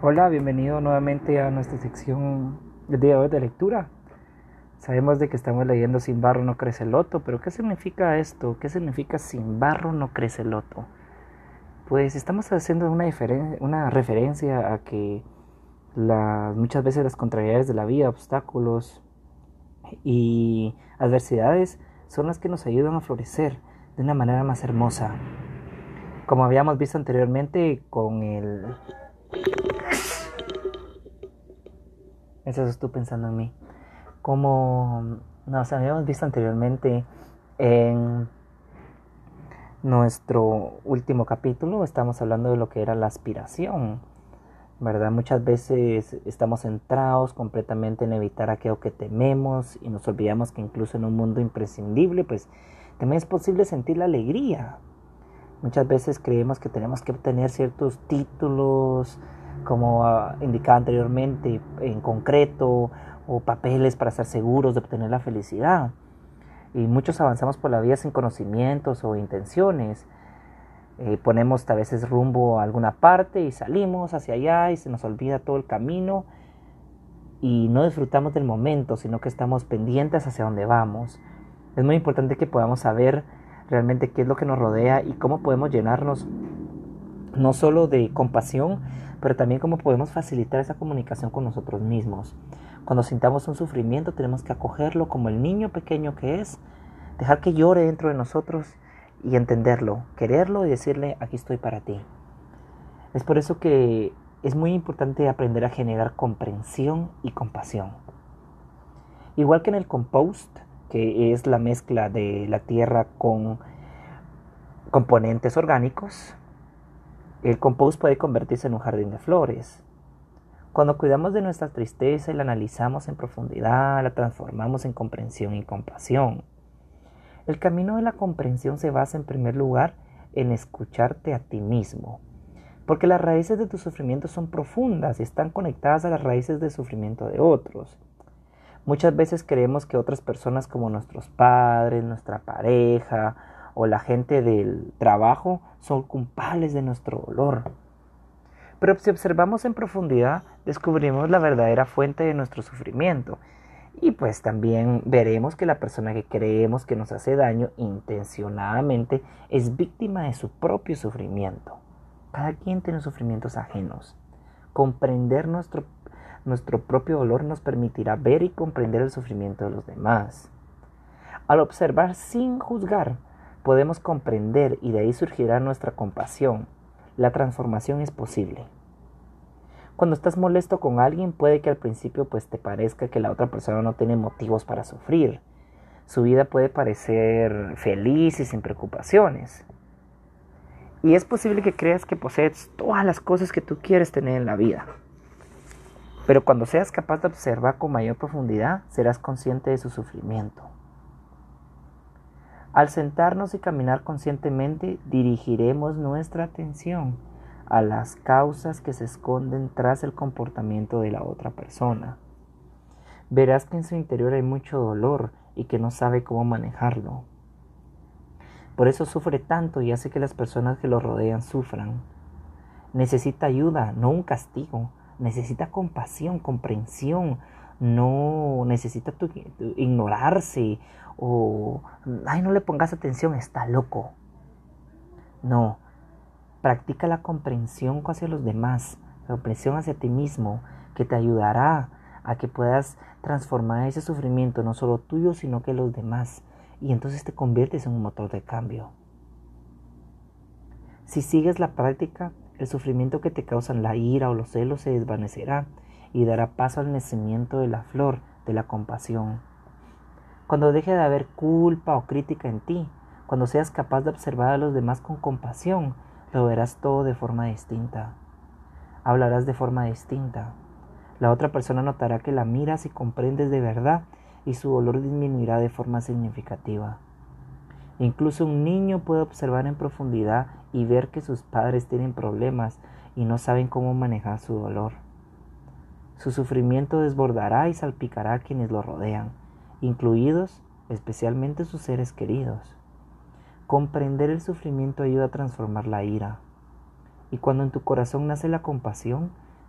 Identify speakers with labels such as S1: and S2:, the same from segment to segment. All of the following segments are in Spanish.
S1: Hola, bienvenido nuevamente a nuestra sección del día de hoy de lectura. Sabemos de que estamos leyendo Sin barro no crece el loto, pero ¿qué significa esto? ¿Qué significa sin barro no crece el loto? Pues estamos haciendo una referencia a que muchas veces las contrariedades de la vida, obstáculos y adversidades son las que nos ayudan a florecer de una manera más hermosa. Como habíamos visto anteriormente con el... Eso estoy pensando en mí. Como nos habíamos visto anteriormente en nuestro último capítulo, estamos hablando de lo que era la aspiración, ¿verdad? Muchas veces estamos centrados completamente en evitar aquello que tememos y nos olvidamos que incluso en un mundo imprescindible, pues también es posible sentir la alegría. Muchas veces creemos que tenemos que obtener ciertos títulos, como indicaba anteriormente, en concreto, o papeles para estar seguros de obtener la felicidad. Y muchos avanzamos por la vida sin conocimientos o intenciones. Ponemos a veces rumbo a alguna parte y salimos hacia allá y se nos olvida todo el camino y no disfrutamos del momento, sino que estamos pendientes hacia dónde vamos. Es muy importante que podamos saber realmente qué es lo que nos rodea y cómo podemos llenarnos no solo de compasión, pero también cómo podemos facilitar esa comunicación con nosotros mismos. Cuando sintamos un sufrimiento tenemos que acogerlo como el niño pequeño que es, dejar que llore dentro de nosotros y entenderlo, quererlo y decirle aquí estoy para ti. Es por eso que es muy importante aprender a generar comprensión y compasión. Igual que en el compost, que es la mezcla de la tierra con componentes orgánicos, el compost puede convertirse en un jardín de flores. Cuando cuidamos de nuestra tristeza y la analizamos en profundidad, la transformamos en comprensión y compasión. El camino de la comprensión se basa en primer lugar en escucharte a ti mismo, porque las raíces de tu sufrimiento son profundas y están conectadas a las raíces del sufrimiento de otros. Muchas veces creemos que otras personas como nuestros padres, nuestra pareja o la gente del trabajo son culpables de nuestro dolor. Pero si observamos en profundidad, descubrimos la verdadera fuente de nuestro sufrimiento. Y pues también veremos que la persona que creemos que nos hace daño intencionadamente es víctima de su propio sufrimiento. Cada quien tiene sufrimientos ajenos. Comprender nuestro propio dolor nos permitirá ver y comprender el sufrimiento de los demás. Al observar sin juzgar, podemos comprender y de ahí surgirá nuestra compasión. La transformación es posible. Cuando estás molesto con alguien, puede que al principio pues te parezca que la otra persona no tiene motivos para sufrir. Su vida puede parecer feliz y sin preocupaciones. Y es posible que creas que posees todas las cosas que tú quieres tener en la vida. Pero cuando seas capaz de observar con mayor profundidad, serás consciente de su sufrimiento. Al sentarnos y caminar conscientemente, dirigiremos nuestra atención a las causas que se esconden tras el comportamiento de la otra persona. Verás que en su interior hay mucho dolor y que no sabe cómo manejarlo. Por eso sufre tanto y hace que las personas que lo rodean sufran. Necesita ayuda, no un castigo. Necesita compasión, comprensión. No necesita ignorarse o, ay, no le pongas atención, está loco. No, practica la comprensión hacia los demás, la comprensión hacia ti mismo, que te ayudará a que puedas transformar ese sufrimiento, no solo tuyo, sino que los demás. Y entonces te conviertes en un motor de cambio. Si sigues la práctica, el sufrimiento que te causan la ira o los celos se desvanecerá y dará paso al nacimiento de la flor de la compasión. Cuando deje de haber culpa o crítica en ti, cuando seas capaz de observar a los demás con compasión, lo verás todo de forma distinta. Hablarás de forma distinta. La otra persona notará que la miras y comprendes de verdad y su dolor disminuirá de forma significativa. Incluso un niño puede observar en profundidad y ver que sus padres tienen problemas y no saben cómo manejar su dolor. Su sufrimiento desbordará y salpicará a quienes lo rodean, incluidos especialmente sus seres queridos. Comprender el sufrimiento ayuda a transformar la ira. Y cuando en tu corazón nace la compasión,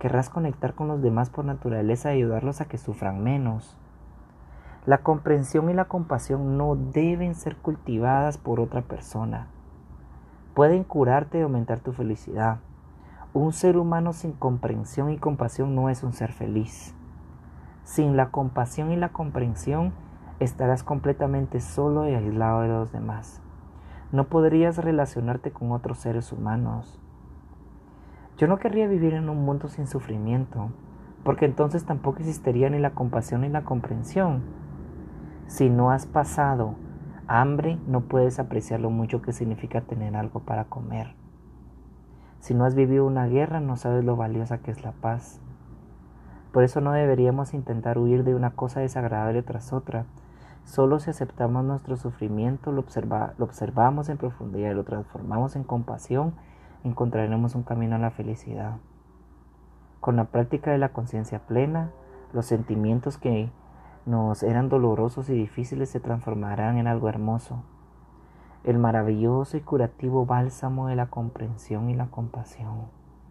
S1: Querrás conectar con los demás por naturaleza y ayudarlos a que sufran menos. La comprensión y la compasión no deben ser cultivadas por otra persona. Pueden curarte y aumentar tu felicidad. Un ser humano sin comprensión y compasión no es un ser feliz. Sin la compasión y la comprensión, estarás completamente solo y aislado de los demás. No podrías relacionarte con otros seres humanos. Yo no querría vivir en un mundo sin sufrimiento, porque entonces tampoco existiría ni la compasión ni la comprensión. Si no has pasado hambre, no puedes apreciar lo mucho que significa tener algo para comer. Si no has vivido una guerra, no sabes lo valiosa que es la paz. Por eso no deberíamos intentar huir de una cosa desagradable tras otra. Solo si aceptamos nuestro sufrimiento, lo observamos en profundidad y lo transformamos en compasión, encontraremos un camino a la felicidad. Con la práctica de la conciencia plena, los sentimientos que nos eran dolorosos y difíciles se transformarán en algo hermoso. El maravilloso y curativo bálsamo de la comprensión y la compasión.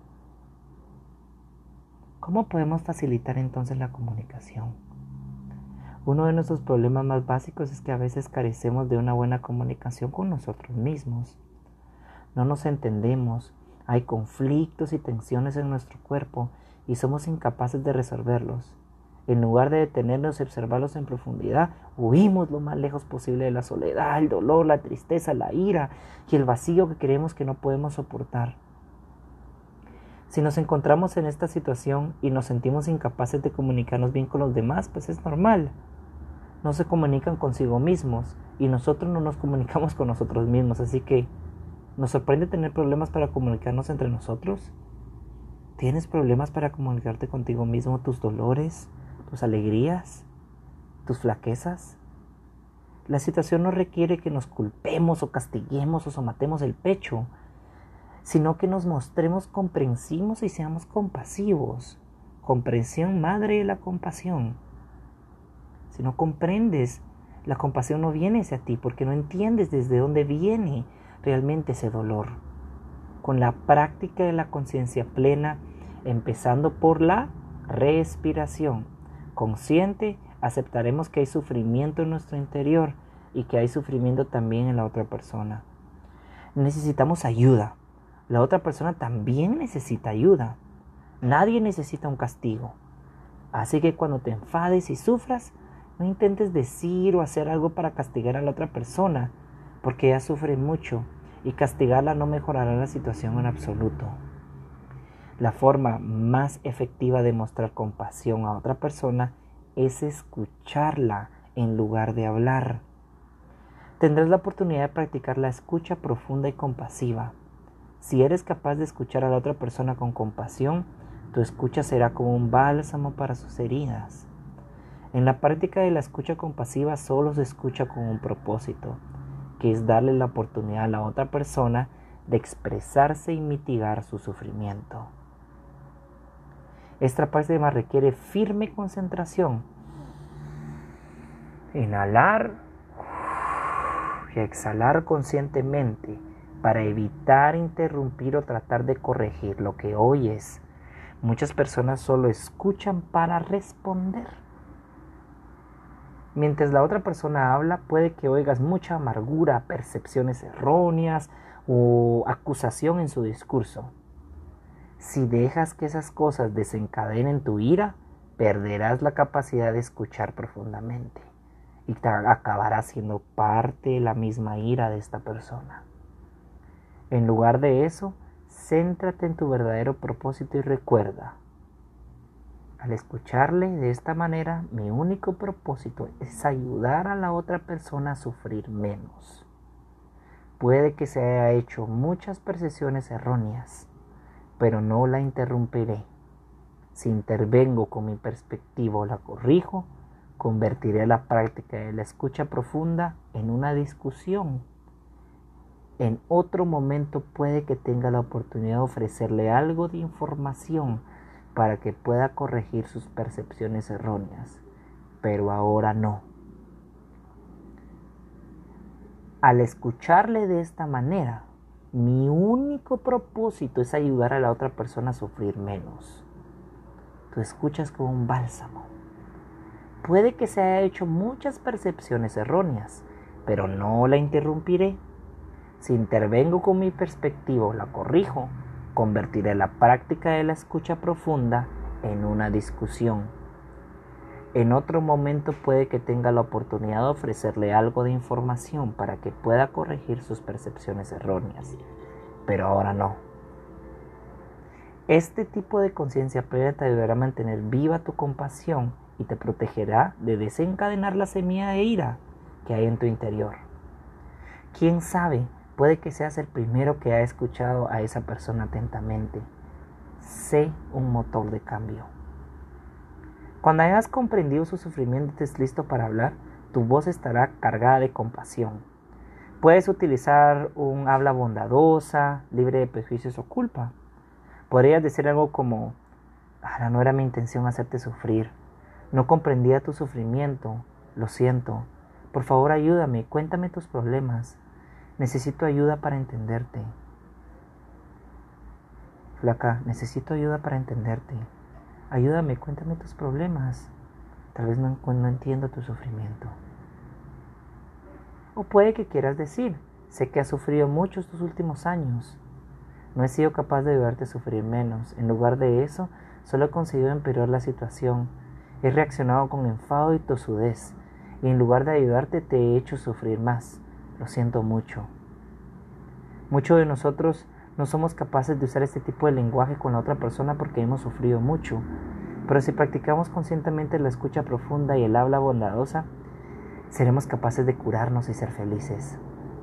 S1: ¿Cómo podemos facilitar entonces la comunicación? Uno de nuestros problemas más básicos es que a veces carecemos de una buena comunicación con nosotros mismos. No nos entendemos, hay conflictos y tensiones en nuestro cuerpo y somos incapaces de resolverlos. En lugar de detenernos y observarlos en profundidad, huimos lo más lejos posible de la soledad, el dolor, la tristeza, la ira y el vacío que creemos que no podemos soportar. Si nos encontramos en esta situación y nos sentimos incapaces de comunicarnos bien con los demás, pues es normal. No se comunican consigo mismos y nosotros no nos comunicamos con nosotros mismos, así que ¿nos sorprende tener problemas para comunicarnos entre nosotros? ¿Tienes problemas para comunicarte contigo mismo, tus dolores, tus alegrías, tus flaquezas? La situación no requiere que nos culpemos o castiguemos o somatemos el pecho, sino que nos mostremos comprensivos y seamos compasivos. Comprensión madre de la compasión. Si no comprendes, la compasión no viene hacia ti porque no entiendes desde dónde viene realmente ese dolor. Con la práctica de la conciencia plena, empezando por la respiración consciente, aceptaremos que hay sufrimiento en nuestro interior y que hay sufrimiento también en la otra persona. Necesitamos ayuda. La otra persona también necesita ayuda. Nadie necesita un castigo. Así que cuando te enfades y sufras, no intentes decir o hacer algo para castigar a la otra persona, porque ella sufre mucho y castigarla no mejorará la situación en absoluto. La forma más efectiva de mostrar compasión a otra persona es escucharla en lugar de hablar. Tendrás la oportunidad de practicar la escucha profunda y compasiva. Si eres capaz de escuchar a la otra persona con compasión, tu escucha será como un bálsamo para sus heridas. En la práctica de la escucha compasiva solo se escucha con un propósito, que es darle la oportunidad a la otra persona de expresarse y mitigar su sufrimiento. Esta práctica requiere firme concentración. Inhalar y exhalar conscientemente para evitar interrumpir o tratar de corregir lo que oyes. Muchas personas solo escuchan para responder. Mientras la otra persona habla, puede que oigas mucha amargura, percepciones erróneas o acusación en su discurso. Si dejas que esas cosas desencadenen tu ira, perderás la capacidad de escuchar profundamente y acabarás siendo parte de la misma ira de esta persona. En lugar de eso, céntrate en tu verdadero propósito y recuerda, al escucharle de esta manera, mi único propósito es ayudar a la otra persona a sufrir menos. Puede que se haya hecho muchas percepciones erróneas, pero no la interrumpiré. Si intervengo con mi perspectiva o la corrijo, convertiré la práctica de la escucha profunda en una discusión. En otro momento puede que tenga la oportunidad de ofrecerle algo de información para que pueda corregir sus percepciones erróneas, pero ahora no. Al escucharle de esta manera, mi único propósito es ayudar a la otra persona a sufrir menos. Tu escucha es como un bálsamo. Puede que se haya hecho muchas percepciones erróneas, pero no la interrumpiré. Si intervengo con mi perspectiva o la corrijo, convertiré la práctica de la escucha profunda en una discusión. En otro momento puede que tenga la oportunidad de ofrecerle algo de información para que pueda corregir sus percepciones erróneas, pero ahora no. Este tipo de conciencia plena te ayudará a mantener viva tu compasión y te protegerá de desencadenar la semilla de ira que hay en tu interior. ¿Quién sabe? Puede que seas el primero que ha escuchado a esa persona atentamente. Sé un motor de cambio. Cuando hayas comprendido su sufrimiento y estés listo para hablar, tu voz estará cargada de compasión. Puedes utilizar un habla bondadosa, libre de prejuicios o culpa. Podrías decir algo como: no era mi intención hacerte sufrir. No comprendía tu sufrimiento. Lo siento. Por favor, ayúdame. Cuéntame tus problemas. Necesito ayuda para entenderte. Flaca, necesito ayuda para entenderte. Ayúdame, cuéntame tus problemas. Tal vez no entiendo tu sufrimiento. O puede que quieras decir: sé que has sufrido mucho estos últimos años. No he sido capaz de ayudarte a sufrir menos. En lugar de eso, solo he conseguido empeorar la situación. He reaccionado con enfado y tosudez. Y en lugar de ayudarte, te he hecho sufrir más. Lo siento mucho. Muchos de nosotros no somos capaces de usar este tipo de lenguaje con la otra persona porque hemos sufrido mucho. Pero si practicamos conscientemente la escucha profunda y el habla bondadosa, seremos capaces de curarnos y ser felices.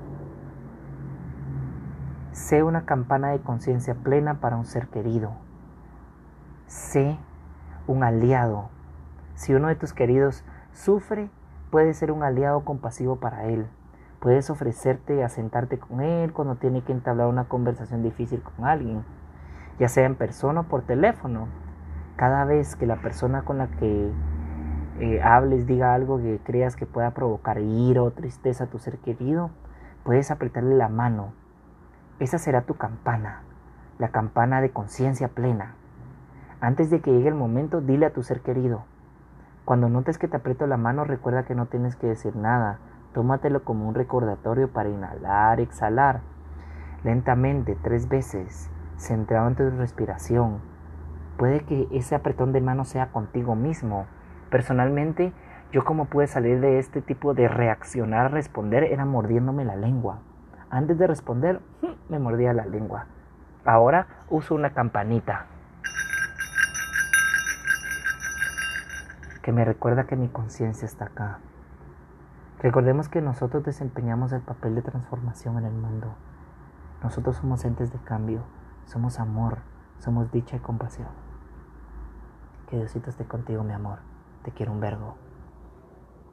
S1: Sé una campana de conciencia plena para un ser querido. Sé un aliado. Si uno de tus queridos sufre, puedes ser un aliado compasivo para él. Puedes ofrecerte a sentarte con él cuando tiene que entablar una conversación difícil con alguien, ya sea en persona o por teléfono. Cada vez que la persona con la que hables diga algo que creas que pueda provocar ira o tristeza a tu ser querido, puedes apretarle la mano. Esa será tu campana, la campana de conciencia plena. Antes de que llegue el momento, dile a tu ser querido: cuando notes que te aprieto la mano, recuerda que no tienes que decir nada. Tómatelo como un recordatorio para inhalar, exhalar lentamente 3 veces, centrado en tu respiración. Puede que ese apretón de mano sea contigo mismo. Personalmente, yo como pude salir de este tipo de reaccionar, responder, era mordiéndome la lengua. Antes de responder, me mordía la lengua. Ahora uso una campanita que me recuerda que mi conciencia está acá. Recordemos que nosotros desempeñamos el papel de transformación en el mundo. Nosotros somos entes de cambio, somos amor, somos dicha y compasión. Que Diosito esté contigo, mi amor. Te quiero un vergo.